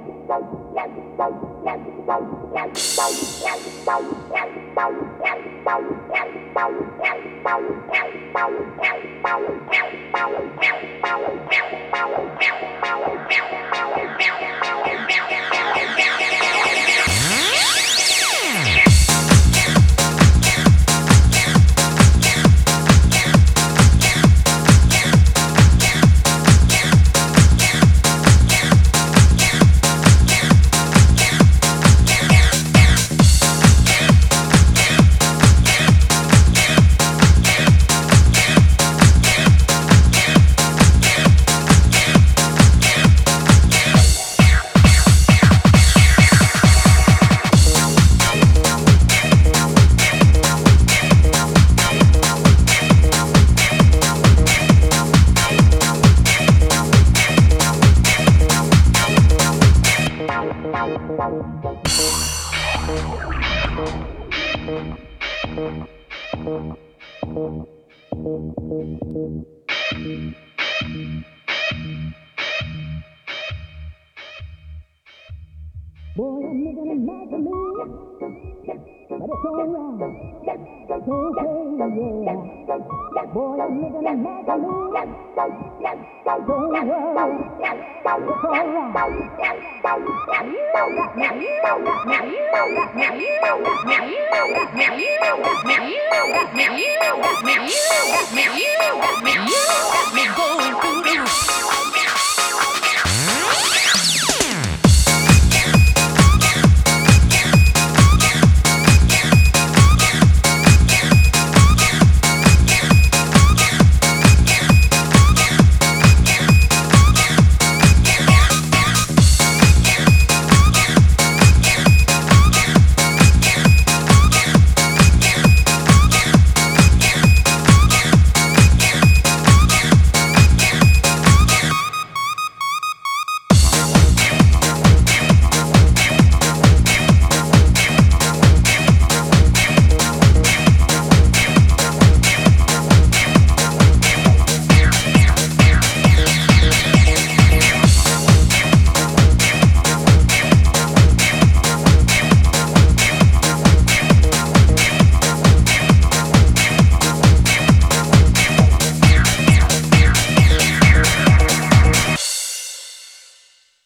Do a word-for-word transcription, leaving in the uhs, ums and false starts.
Boy, I'm making it mad for me, but it's alright. It's okay, yeah. Boy, I'm making it mad for me. Don't worry, it's alright. You got me, you got me, you got me, you got me, you got me, you got me, you got me, you got me, you got me, you got me, you got me.